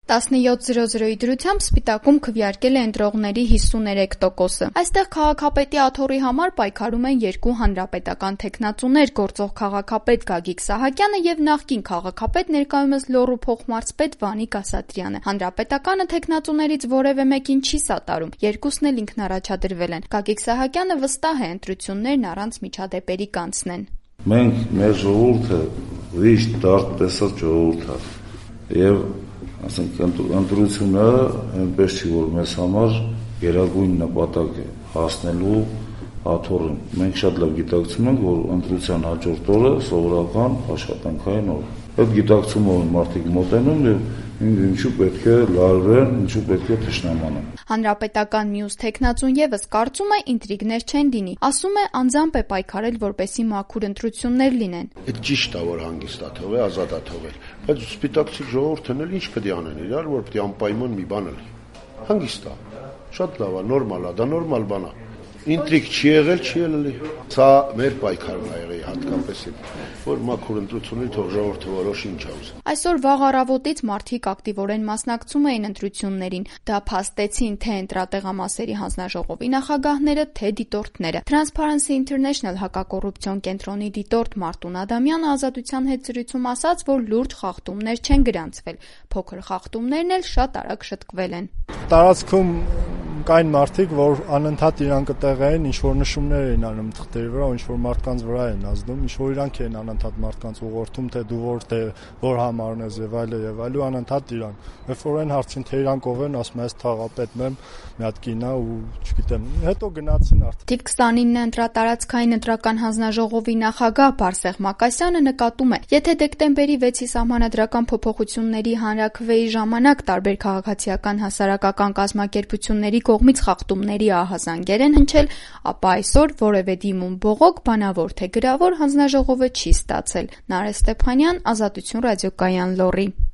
17:00-ի դրությամբ Սպիտակում քվեարկել է ընտրողների 53%-ը։ Այստեղ քաղաքապետի աթոռի համար պայքարում են երկու հանրապետական թեկնածուներ՝ գործող քաղաքապետ Գագիկ Սահակյանը եւ նախկին քաղաքապետ, ներկայումս Լոռու փոխմարզպետ Վանիկ Ասատրյանը։ Հանրապետականը թեկնածուներից որևէ մեկին չի սատարում, երկուսն էլ ինքնառաջադրվել են։ Գագիկ Սահակյանը վստահ է, ընտրություններն առանց միջադեպերի կանցնեն։ Մենք մեր ժողովուրդը վիշտ դարդ տեսած ժողովուրդ է եւ ընտրությունը այնպես չի, որ մեզ համար գերագույն նպատակ է հասնելու աթոռին։ Մենք շատ լավ գիտակցում ենք, որ ընտրության հաջորդ օրը սովորական աշխատանքային օր է։ Այդ գիտակցումով մարդիկ մոտենում եւ ինչու պետք է լարվեն, ինչու պետք է թշնամանան։ Հանրապետական մյուս թեկնածուն եւս կարծում է ինտրիգներ չեն լինի։ Ասում է անձամբ է պայքարել, որպեսզի մաքուր ընտրություններ լինեն։ Այդ ճիշտ է, որ հանգիստ է թողել, ազատ է թողել, բայց սպիտակցի ժողովուրդն էլ ինչ պետք է անեն իրար, որ պետք է անպայման մի բան լինի։ Հանգիստ է, շատ լավ է, նորմալ է, դա նորմալ բան է։ Ինտրիգ չի եղել, չի ելել։ Սա մեր պայքարն է եղել հատկապես, որ մաքուր ընտրությունների թող ժողովուրդը որոշի ինչ ուզի։ Այսօր վաղ առավոտից մարդիկ ակտիվորեն մասնակցում էին ընտրություններին։ Դա փաստեցին թե ընտրատեղամասերի հանձնաժողովի նախագահները, թե դիտորդները։ Transparency International հակակոռուպցիոն կենտրոնի դիտորդ Մարտուն Ադամյանը Ազատության հետ զրույցում ասաց, որ լուրջ խախտումներ չեն գրանցվել։ Փոքր խախտումներն էլ շատ արագ շտկվել են։ Տարածքում կային մարդիկ, որ անընդհատ իրան կտեղային, ինչ-որ նշումներ էին անում թղթերի վրա, ինչ-որ մարդկանց վրա են ազդում, ինչ-որ իրանք էին անընդհատ մարդկանց ուղղորդում, թե դու որ համարն ես եւ այլը, անընդհատ իրան։ Երբ որ այն հարցին, թե իրանք ով են, ասում ես թաղապետն եմ, մի հատ կին է ու չգիտեմ, հետո գնացին արդեն։ Թիվ 29 ընտրատարածքային ընտրական հանձնաժողովի նախագահ Բարսեղ Մակասյանը նկատում է, եթե դեկտեմբերի 6-ի սահմանադրական փոփոխությունների հանրաքվեի ժամանակ տարբեր քաղաքացիական հասարակական կազմակերպությունների կողմից խախտումների ահազանգեր են հնչել, ապա այսօր որևէ դիմում բողոք, բանավոր թե գրավոր հանձնաժողովը չի ստացել։ Նարէ Ստեփանյան, Ազատություն ռադիոկայան, Լոռի։